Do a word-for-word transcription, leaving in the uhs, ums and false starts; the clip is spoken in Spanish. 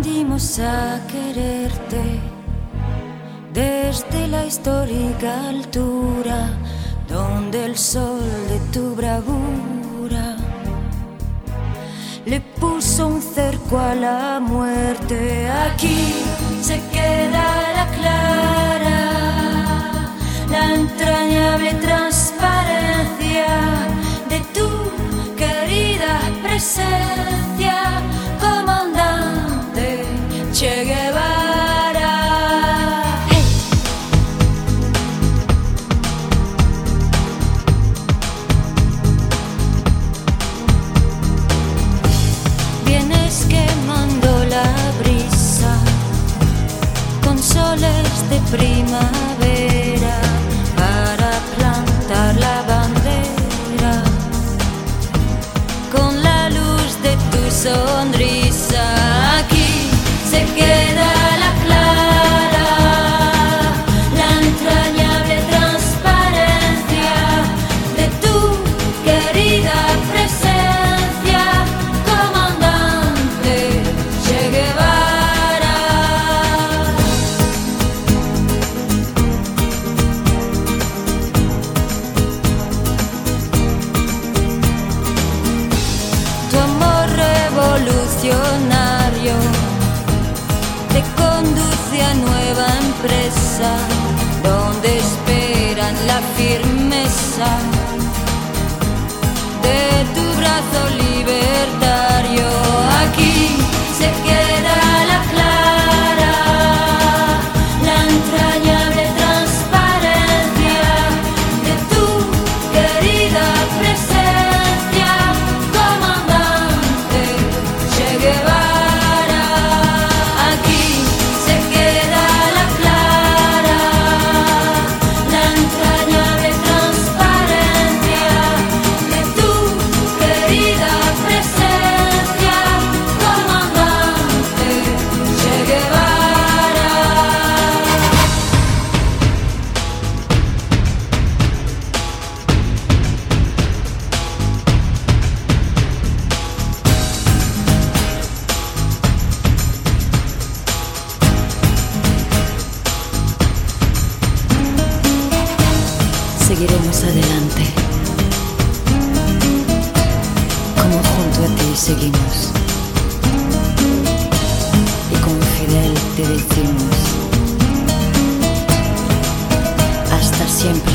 aprendimos a quererte desde la histórica altura donde el sol de tu bravura le puso un cerco a la muerte. Aquí se queda la clara, la entrañable transparencia de tu querida presencia, comandante Che Guevara. Hey. Vienes quemando la brisa con soles de primavera para plantar la bandera con la luz de tu sonrisa. Aquí se queda la clara, la entrañable transparencia de tu querida presencia, comandante Che Guevara. Tu amor revolucionario te conduce a nueva empresa donde esperan la firmeza de tu brazo libertario. Aquí se queda la clara, la entrañable transparencia de tu querida presencia, comandante Che Guevara. Aquí se queda la clara, la entrañable transparencia de tu querida presencia, comandante Che Guevara. Seguiremos adelante, como junto a ti seguimos, y con Fidel te decimos, hasta siempre.